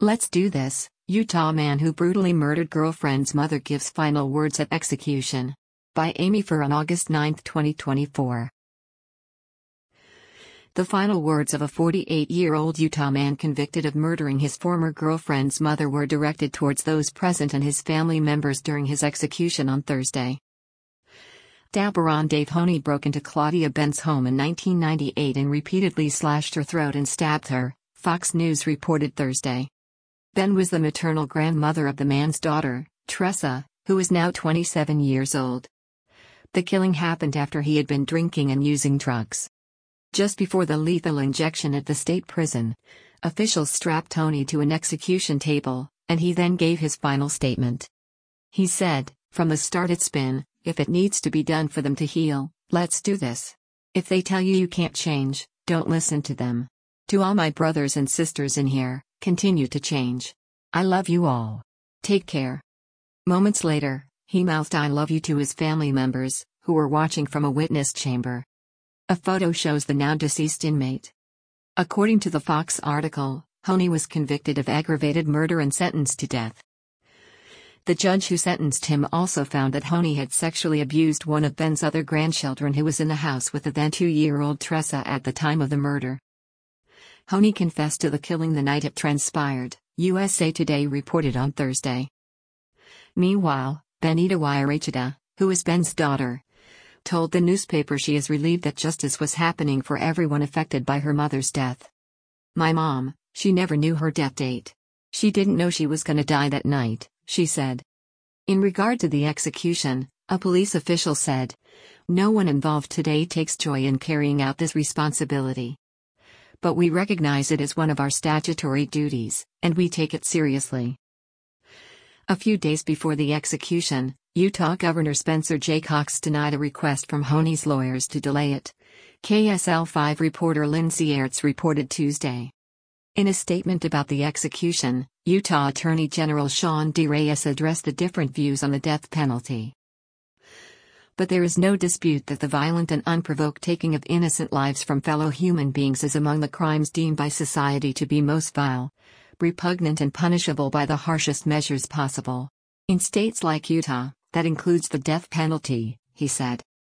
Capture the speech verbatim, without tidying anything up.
Let's do this. Utah man who brutally murdered girlfriend's mother gives final words at execution. By Amy Furr on August ninth, twenty twenty-four. The final words of a forty-eight-year-old Utah man convicted of murdering his former girlfriend's mother were directed towards those present and his family members during his execution on Thursday. Daberon Dave Honey broke into Claudia Ben's home in nineteen ninety-eight and repeatedly slashed her throat and stabbed her, Fox News reported Thursday. Ben was the maternal grandmother of the man's daughter, Tressa, who is now twenty-seven years old. The killing happened after he had been drinking and using drugs. Just before the lethal injection at the state prison, officials strapped Honey to an execution table, and he then gave his final statement. He said, "From the start it's been, if it needs to be done for them to heal, let's do this. If they tell you you can't change, don't listen to them. To all my brothers and sisters in here, continue to change. I love you all. Take care." Moments later, he mouthed "I love you" to his family members, who were watching from a witness chamber. A photo shows the now deceased inmate. According to the Fox article, Honey was convicted of aggravated murder and sentenced to death. The judge who sentenced him also found that Honey had sexually abused one of Ben's other grandchildren who was in the house with the then two-year-old Tressa at the time of the murder. Honey confessed to the killing the night it transpired, U S A Today reported on Thursday. Meanwhile, Benita Wierachita, who is Ben's daughter, told the newspaper she is relieved that justice was happening for everyone affected by her mother's death. "My mom, she never knew her death date. She didn't know she was gonna die that night," she said. In regard to the execution, a police official said, "No one involved today takes joy in carrying out this responsibility. But we recognize it as one of our statutory duties, and we take it seriously." A few days before the execution, Utah Governor Spencer J. Cox denied a request from Honey's lawyers to delay it, K S L five reporter Lindsay Aerts reported Tuesday. In a statement about the execution, Utah Attorney General Sean D. Reyes addressed the different views on the death penalty. But there is no dispute that the violent and unprovoked taking of innocent lives from fellow human beings is among the crimes deemed by society to be most vile, repugnant and punishable by the harshest measures possible. In states like Utah, that includes the death penalty, he said.